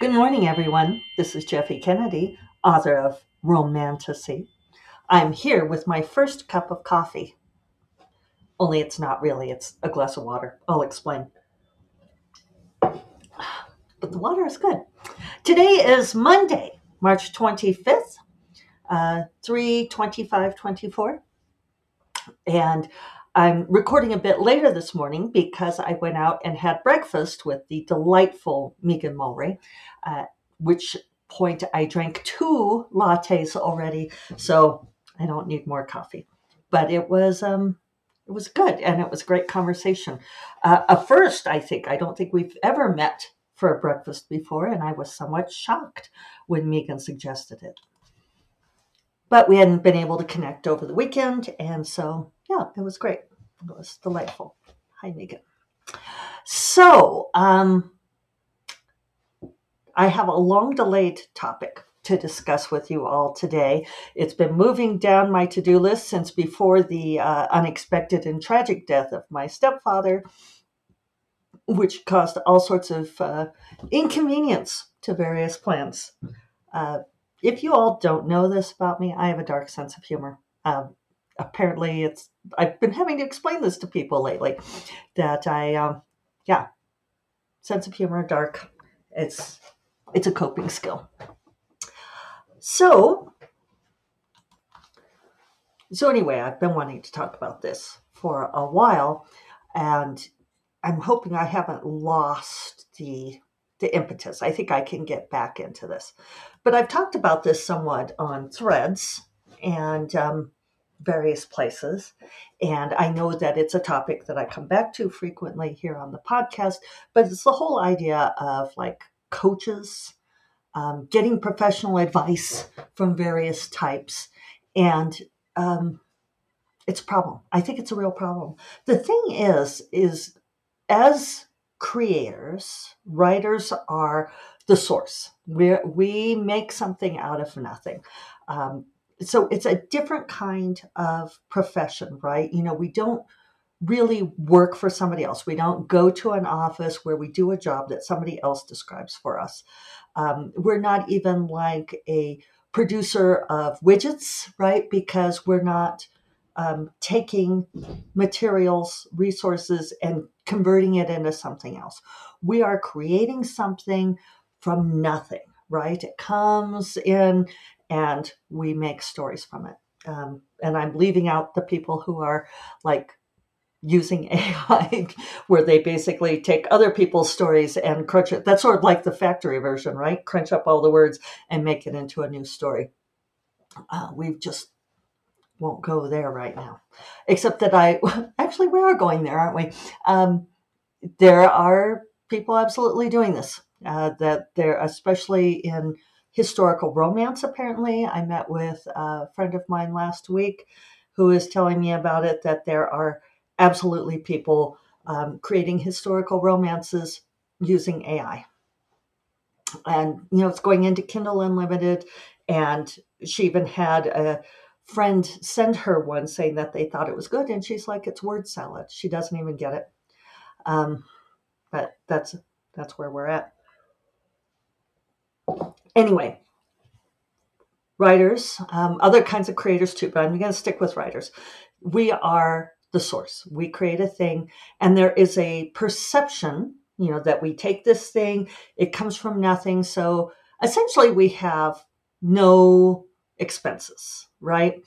Good morning, everyone. This is Jeffe Kennedy, author of Romantasy. I'm here with my first cup of coffee, only it's not really, it's a glass of water. I'll explain. But the water is good. Today is Monday, March 25th, 3:25:24, and I'm recording a bit later this morning because I went out and had breakfast with the delightful Megan Mulray, which point I drank two lattes already, so I don't need more coffee. But it was good, and it was a great conversation. A first, I think. I don't think we've ever met for a breakfast before, and I was somewhat shocked when Megan suggested it. But we hadn't been able to connect over the weekend, and so yeah, it was great. It was delightful. Hi, Megan. So, I have a long delayed topic to discuss with you all today. It's been moving down my to do list since before the unexpected and tragic death of my stepfather, which caused all sorts of inconvenience to various plans. Uh, if you all don't know this about me, I have a dark sense of humor. Apparently, I've been having to explain this to people lately that yeah, sense of humor, dark. It's it's a coping skill. So, so anyway, I've been wanting to talk about this for a while, and I'm hoping I haven't lost the impetus. I think I can get back into this, but I've talked about this somewhat on Threads and various places, and I know that it's a topic that I come back to frequently here on the podcast. But it's the whole idea of like coaches getting professional advice from various types, and um, it's a problem. I think it's a real problem. The thing is as creators, writers are the source. We make something out of nothing. Um, so it's a different kind of profession, right? We don't really work for somebody else. We don't go to an office where we do a job that somebody else describes for us. We're not even like a producer of widgets, right? Because we're not taking materials, resources, and converting it into something else. We are creating something from nothing, right? It comes in and we make stories from it. And I'm leaving out the people who are like using AI, where they basically take other people's stories and crunch it. That's sort of like the factory version, right? Crunch up all the words and make it into a new story. We just won't go there right now, except that actually we are going there, aren't we? There are people absolutely doing this. That they're especially in historical romance. Apparently, I met with a friend of mine last week who is telling me about it. That there are absolutely people creating historical romances using AI, and it's going into Kindle Unlimited. And she even had a friend send her one saying that they thought it was good, and she's like, "It's word salad." She doesn't even get it. Um, but that's where we're at. Anyway, writers, other kinds of creators too, but I'm going to stick with writers. We are the source. We create a thing, and there is a perception, that we take this thing, it comes from nothing. So essentially, we have no expenses, right?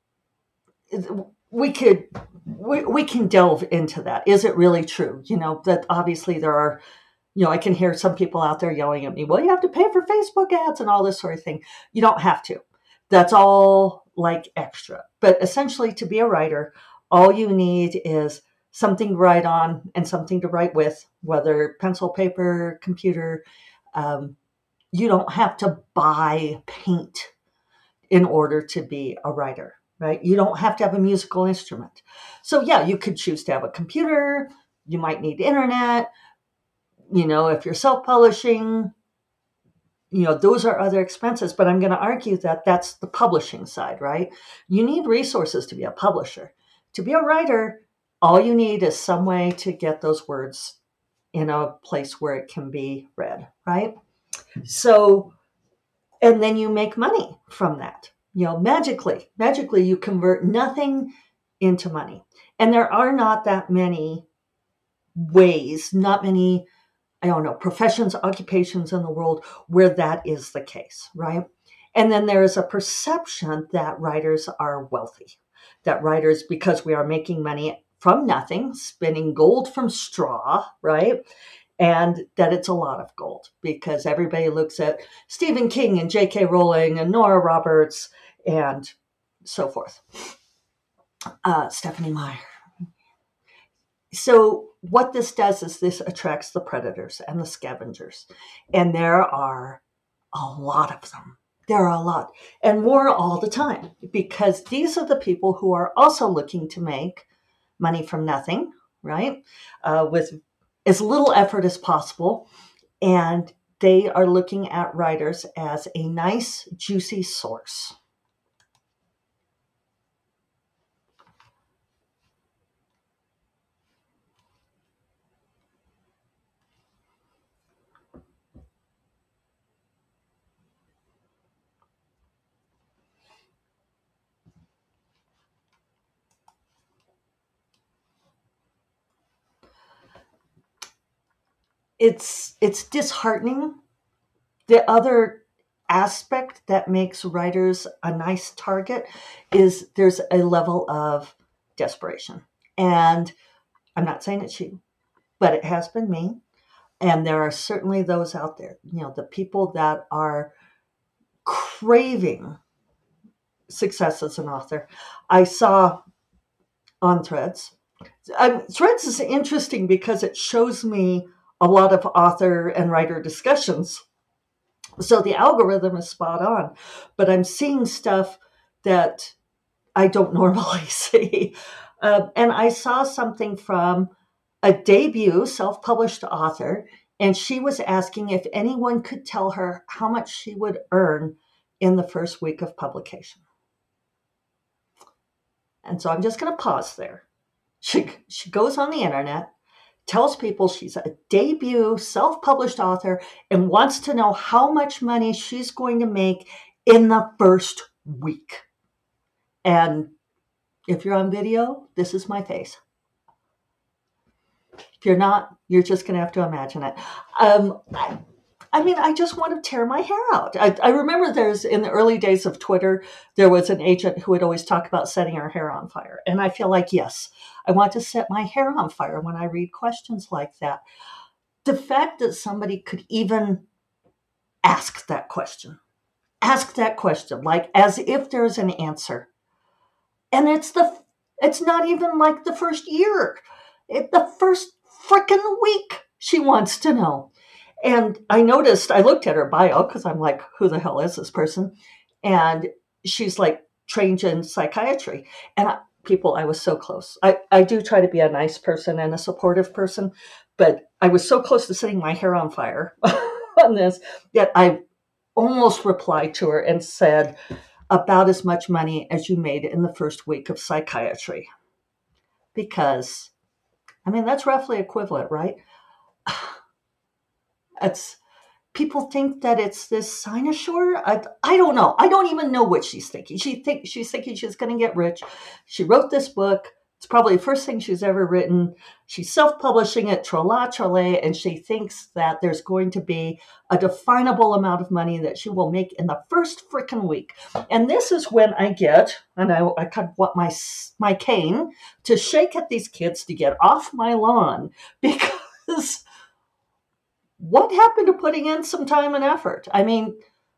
We could we can delve into that. Is it really true? That obviously there are, I can hear some people out there yelling at me, well, you have to pay for Facebook ads and all this sort of thing. You don't have to. That's all like extra. But essentially, to be a writer, all you need is something to write on and something to write with, whether pencil, paper, computer. Um, you don't have to buy paint in order to be a writer, right? You don't have to have a musical instrument. So, yeah, you could choose to have a computer. You might need internet. If you're self-publishing, those are other expenses, but I'm going to argue that that's the publishing side, right? You need resources to be a publisher. To be a writer, all you need is some way to get those words in a place where it can be read, right? So, and then you make money from that. Magically you convert nothing into money. And there are not that many ways, not many, I don't know, professions, occupations in the world where that is the case, right? And then there is a perception that writers are wealthy, that writers, because we are making money from nothing, spinning gold from straw, right? And that it's a lot of gold because everybody looks at Stephen King and J.K. Rowling and Nora Roberts and so forth. Stephanie Meyer. So what this does is this attracts the predators and the scavengers. And there are a lot of them. There are a lot. And more all the time. Because these are the people who are also looking to make money from nothing, right? With as little effort as possible. And they are looking at writers as a nice, juicy source. It's disheartening. The other aspect that makes writers a nice target is there's a level of desperation. And I'm not saying it's you, but it has been me. And there are certainly those out there, the people that are craving success as an author. I saw on Threads. Threads is interesting because it shows me a lot of author and writer discussions. So the algorithm is spot on, but I'm seeing stuff that I don't normally see. And I saw something from a debut self-published author, and she was asking if anyone could tell her how much she would earn in the first week of publication. And so I'm just going to pause there. She goes on the internet, tells people she's a debut self-published author and wants to know how much money she's going to make in the first week. And if you're on video, this is my face. If you're not, you're just going to have to imagine it. I just want to tear my hair out. I remember in the early days of Twitter, there was an agent who would always talk about setting her hair on fire. And I feel like, yes, I want to set my hair on fire when I read questions like that. The fact that somebody could even ask that question, like as if there's an answer. And it's not even like the first year. The first frickin' week she wants to know. And I looked at her bio because I'm like, who the hell is this person? And she's like trained in psychiatry. And I was so close. I do try to be a nice person and a supportive person, but I was so close to setting my hair on fire on this that I almost replied to her and said, about as much money as you made in the first week of psychiatry. Because, that's roughly equivalent, right? People think that it's this cynosure. I don't know. I don't even know what she's thinking. She's thinking she's going to get rich. She wrote this book. It's probably the first thing she's ever written. She's self-publishing it, trolla trolle, and she thinks that there's going to be a definable amount of money that she will make in the first frickin' week. And this is when I kind of want my cane to shake at these kids to get off my lawn, because what happened to putting in some time and effort? I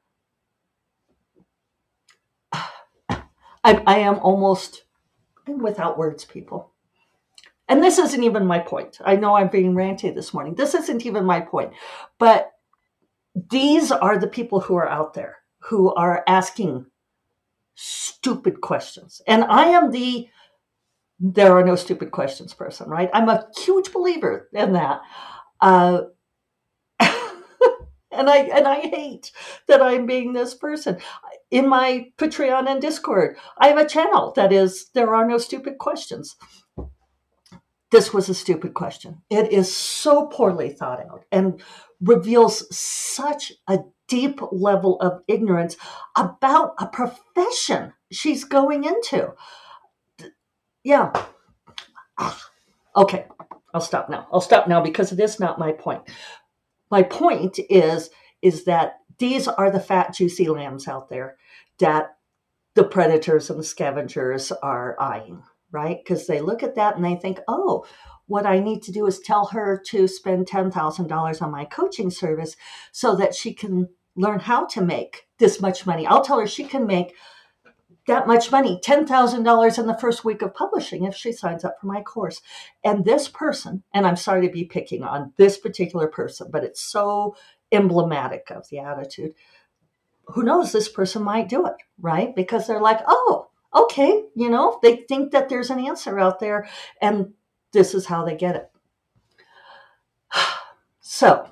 am almost without words, people. And this isn't even my point. I know I'm being ranty this morning. This isn't even my point. But these are the people who are out there who are asking stupid questions. And I am there are no stupid questions person, right? I'm a huge believer in that. And I hate that I'm being this person. In my Patreon and Discord, I have a channel that is, there are no stupid questions. This was a stupid question. It is so poorly thought out and reveals such a deep level of ignorance about a profession she's going into. Yeah. Okay. I'll stop now. Because it is not my point. My point is that these are the fat, juicy lambs out there that the predators and the scavengers are eyeing, right? Because they look at that and they think, oh, what I need to do is tell her to spend $10,000 on my coaching service so that she can learn how to make this much money. I'll tell her she can make that much money, $10,000 in the first week of publishing if she signs up for my course. And this person, and I'm sorry to be picking on this particular person, but it's so emblematic of the attitude. Who knows, this person might do it, right? Because they're like, oh, okay, they think that there's an answer out there and this is how they get it. So,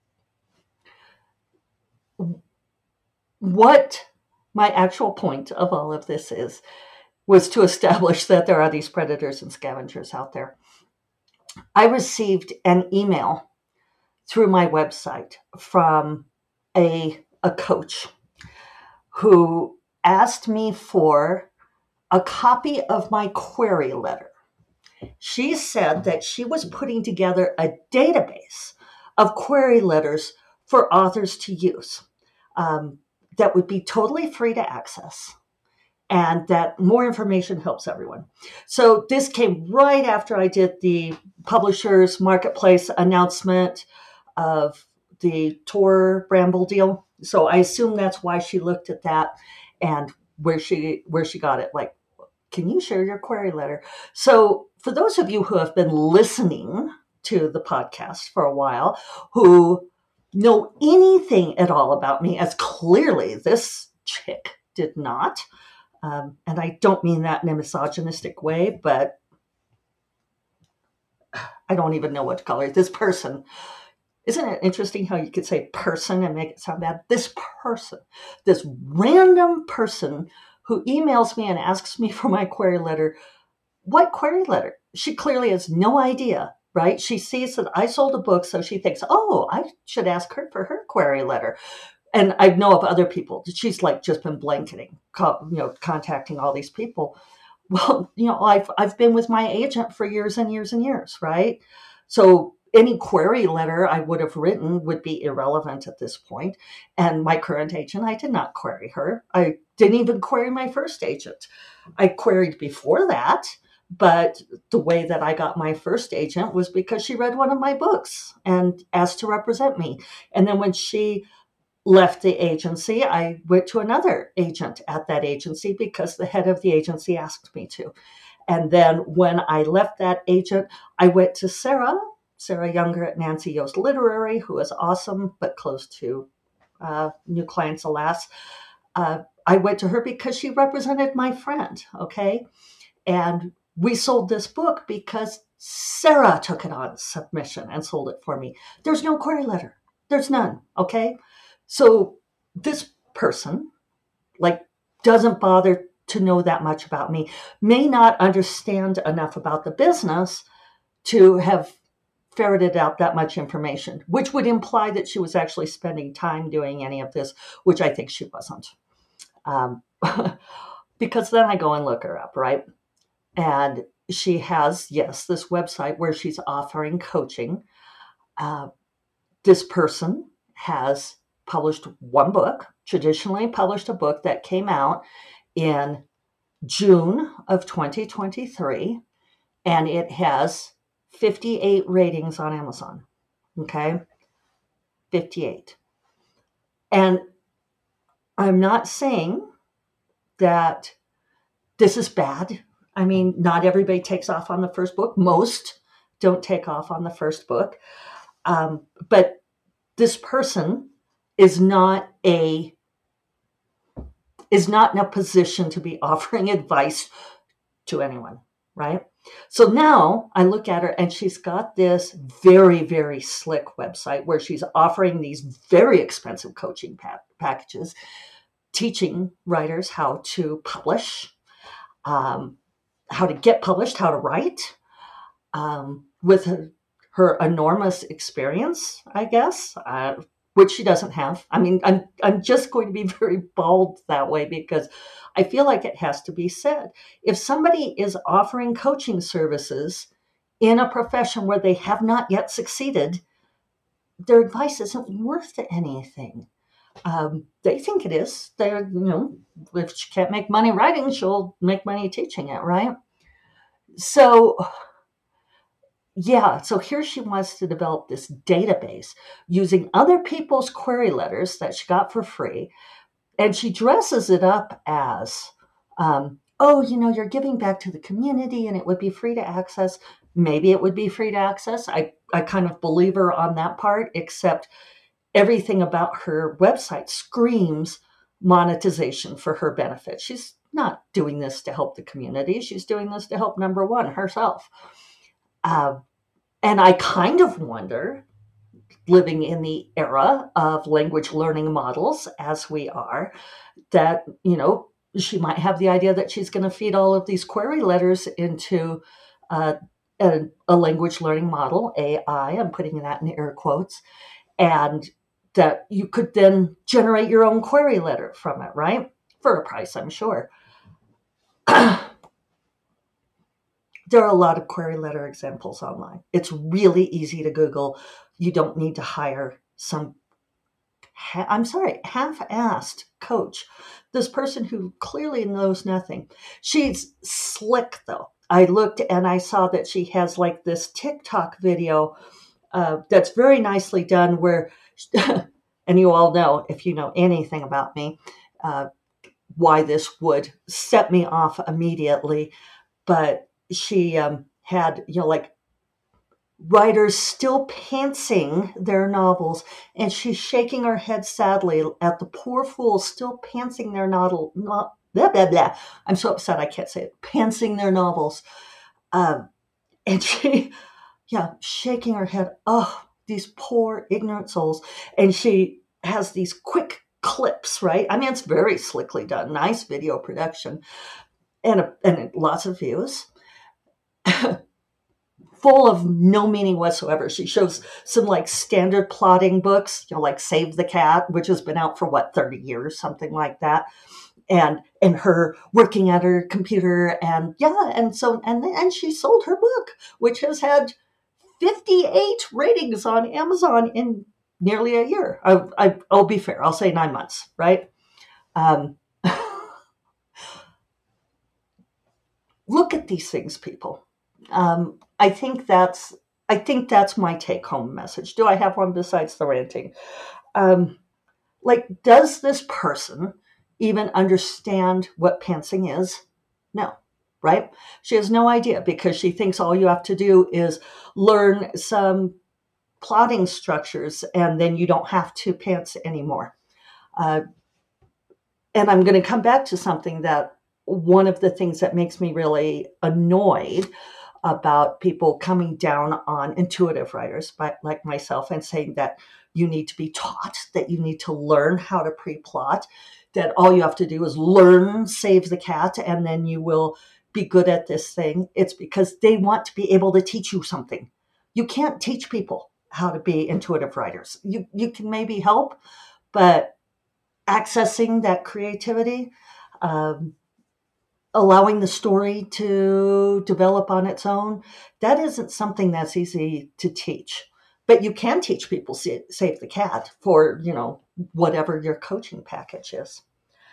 what my actual point of all of this was to establish that there are these predators and scavengers out there. I received an email through my website from a coach who asked me for a copy of my query letter. She said that she was putting together a database of query letters for authors to use that would be totally free to access and that more information helps everyone. So this came right after I did the Publishers Marketplace announcement of the Tor Bramble deal. So I assume that's why she looked at that and where she got it. Like, can you share your query letter? So for those of you who have been listening to the podcast for a while, who know anything at all about me, as clearly this chick did not, and I don't mean that in a misogynistic way, but I don't even know what to call her. This person. Isn't it interesting how you could say person and make it sound bad? This person, this random person who emails me and asks me for my query letter. What query letter? She clearly has no idea, right? She sees that I sold a book, so she thinks, oh, I should ask her for her query letter. And I know of other people that she's like just been blanketing, contacting all these people. Well, I've been with my agent for years and years and years, right? So any query letter I would have written would be irrelevant at this point. And my current agent, I did not query her. I didn't even query my first agent. I queried before that, but the way that I got my first agent was because she read one of my books and asked to represent me. And then when she left the agency, I went to another agent at that agency because the head of the agency asked me to. And then when I left that agent, I went to Sarah Younger at Nancy Yost Literary, who is awesome, but close to new clients, alas. I went to her because she represented my friend, okay? And we sold this book because Sarah took it on submission and sold it for me. There's no query letter. There's none, okay? So this person, doesn't bother to know that much about me, may not understand enough about the business to have ferreted out that much information, which would imply that she was actually spending time doing any of this, which I think she wasn't. Because then I go and look her up, right? And she has, yes, this website where she's offering coaching. This person has published one book, traditionally published a book that came out in June of 2023, and it has 58 ratings on Amazon. Okay? 58. And I'm not saying that this is bad. I mean, not everybody takes off on the first book. Most don't take off on the first book. But this person is not in a position to be offering advice to anyone, right? So now I look at her and she's got this very, very slick website where she's offering these very expensive coaching packages, teaching writers how to publish, how to get published, how to write. with her enormous experience, I guess, which she doesn't have. I mean, I'm just going to be very bold that way because I feel like it has to be said. If somebody is offering coaching services in a profession where they have not yet succeeded, their advice isn't worth anything. They think it is. They're, if she can't make money writing, she'll make money teaching it, right? So, yeah, so here she wants to develop this database using other people's query letters that she got for free. And she dresses it up as, oh, you're giving back to the community and it would be free to access. Maybe it would be free to access. I kind of believe her on that part, except everything about her website screams monetization for her benefit. She's not doing this to help the community. She's doing this to help, number one, herself. And I kind of wonder, living in the era of language learning models as we are, that, she might have the idea that she's going to feed all of these query letters into a language learning model, AI, I'm putting that in air quotes, and that you could then generate your own query letter from it, right? For a price, I'm sure. There are a lot of query letter examples online. It's really easy to Google. You don't need to hire some, half-assed coach. This person who clearly knows nothing. She's slick, though. I looked and I saw that she has like this TikTok video that's very nicely done where, and you all know, if you know anything about me, why this would set me off immediately. But she had, like writers still pantsing their novels, and she's shaking her head sadly at the poor fools still pantsing their novel. Blah, blah, blah. I'm so upset I can't say it. Pantsing their novels. And she, shaking her head. Oh, these poor ignorant souls. And she has these quick clips, right? I mean, it's very slickly done. Nice video production and lots of views. Full of no meaning whatsoever. She shows some like standard plotting books, like Save the Cat, which has been out for 30 years, something like that. And her working at her computer, and she sold her book, which has had 58 ratings on Amazon in nearly a year. I'll be fair, I'll say 9 months, right? Look at these things, people. I think that's my take-home message. Do I have one besides the ranting? Does this person even understand what pantsing is? No, right? She has no idea because she thinks all you have to do is learn some plotting structures and then you don't have to pants anymore. And I'm going to come back to something that one of the things that makes me really annoyed about people coming down on intuitive writers like myself and saying that you need to be taught, that you need to learn how to pre-plot, that all you have to do is learn Save the Cat and then you will be good at this thing. It's because they want to be able to teach you something. You can't teach people how to be intuitive writers. You can maybe help, but accessing that creativity, allowing the story to develop on its own, that isn't something that's easy to teach. But you can teach people Save the Cat for, whatever your coaching package is.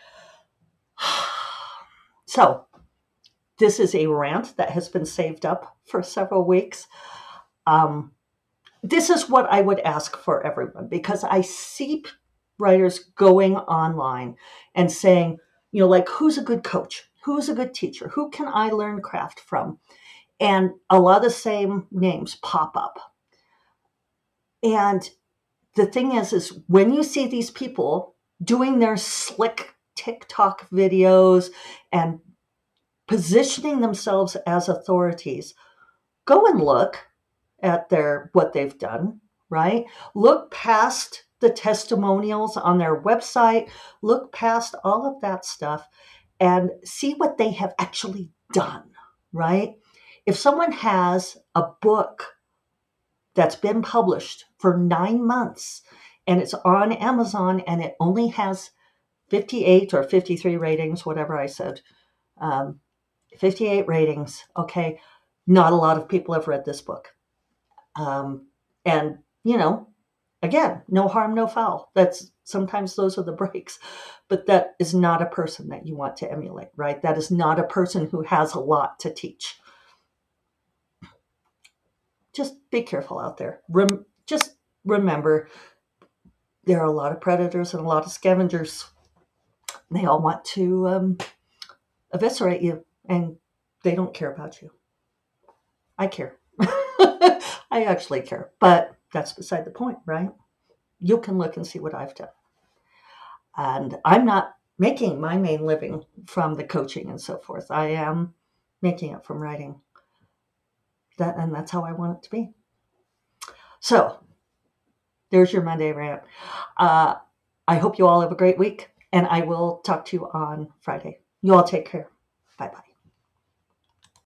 So this is a rant that has been saved up for several weeks. This is what I would ask for everyone, because I see writers going online and saying, who's a good coach? Who's a good teacher? Who can I learn craft from? And a lot of the same names pop up. And the thing is when you see these people doing their slick TikTok videos and positioning themselves as authorities, go and look at what they've done, right? Look past the testimonials on their website, look past all of that stuff and see what they have actually done, right? If someone has a book that's been published for 9 months and it's on Amazon and it only has 58 or 53 ratings, whatever I said, 58 ratings, okay, not a lot of people have read this book. And, again, no harm, no foul. Sometimes those are the breaks, but that is not a person that you want to emulate, right? That is not a person who has a lot to teach. Just be careful out there. Just remember, there are a lot of predators and a lot of scavengers. They all want to eviscerate you, and they don't care about you. I care. I actually care, but that's beside the point, right? You can look and see what I've done. And I'm not making my main living from the coaching and so forth. I am making it from writing. And that's how I want it to be. So there's your Monday rant. I hope you all have a great week, and I will talk to you on Friday. You all take care. Bye-bye.